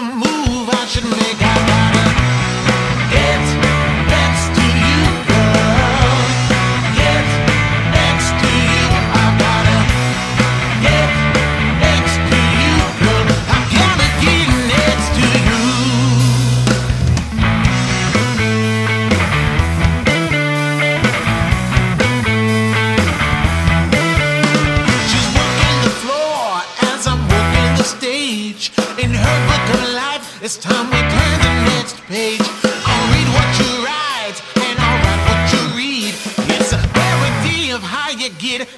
move I should make. I gotta get next to you, girl. Get next to you. I gotta get next to you, girl. I gotta get next to you. She's working the floor as I'm working the stage. In her book of life, it's time we turn the next page. I'll read what you write, and I'll write what you read. It's a parody of how you get